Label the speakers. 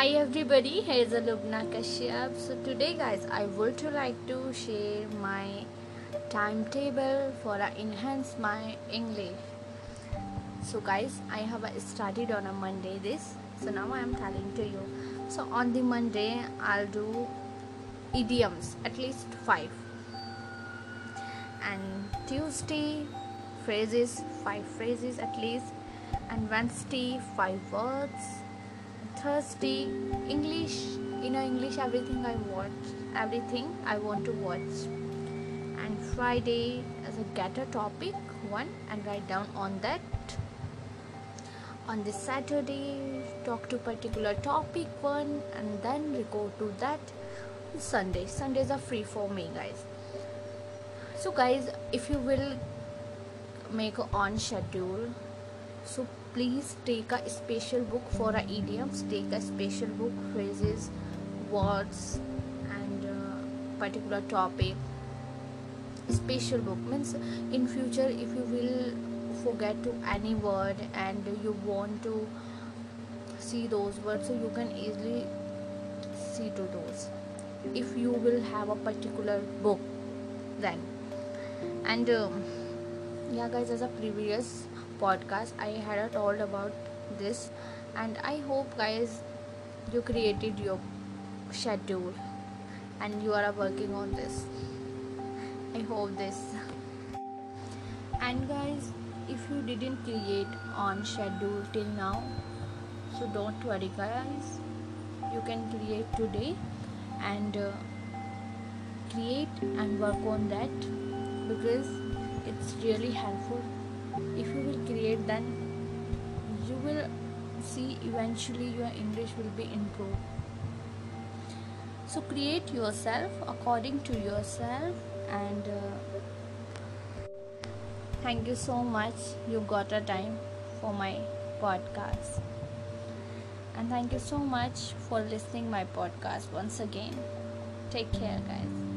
Speaker 1: Hi everybody, here is Lubna Kashyap. So today guys, I would like to share my timetable for enhance my English. So guys, I have started on a Monday this. So now I am telling to you. So on the Monday, I'll do idioms, at least 5. And Tuesday, phrases, 5 phrases at least. And Wednesday, 5 words. Thursday, English, English everything I want to watch. And Friday as a get a topic one and write down on that. On this Saturday, talk to particular topic one and then we go to that. Sundays are free for me, guys. So guys, if you will make a on schedule, so please take a special book for idioms, take a special book, phrases, words and particular topic. Special book means in future if you will forget to any word and you want to see those words, so you can easily see to those if you will have a particular book then. And yeah guys, as a previous podcast I had told about this, and I hope guys you created your schedule and you are working on this. I hope this. And guys, if you didn't create on schedule till now, so don't worry guys, you can create today and create and work on that, because it's really helpful. If you will create, then you will see eventually your English will be improved. So create yourself according to yourself. And thank you so much you got a time for my podcast, and thank you so much for listening my podcast once again. Take care guys.